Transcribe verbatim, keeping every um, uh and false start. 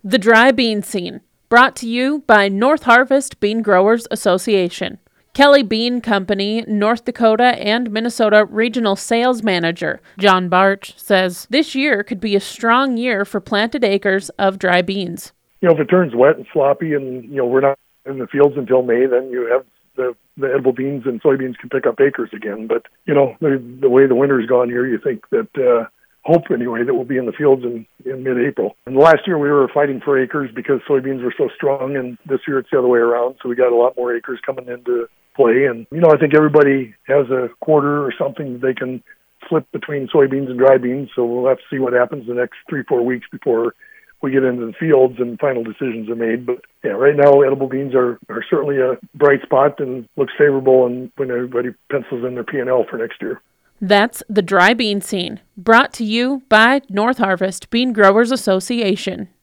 The Dry Bean Scene, brought to you by North Harvest Bean Growers Association. Kelly Bean Company, North Dakota and Minnesota Regional Sales Manager John Barch says this year could be a strong year for planted acres of dry beans. You know, if it turns wet and sloppy and, you know, we're not in the fields until May, then you have the, the edible beans and soybeans can pick up acres again. But, you know, the, the way the winter's gone here, you think that, uh, hope anyway, that we'll be in the fields in, in mid-April. And last year we were fighting for acres because soybeans were so strong, and this year it's the other way around. So we got a lot more acres coming into play. And, you know, I think everybody has a quarter or something they can flip between soybeans and dry beans. So we'll have to see what happens the next three, four weeks before we get into the fields and final decisions are made. But yeah, right now edible beans are, are certainly a bright spot and looks favorable, and when everybody pencils in their P and L for next year. That's the Dry Bean Scene, brought to you by North Harvest Bean Growers Association.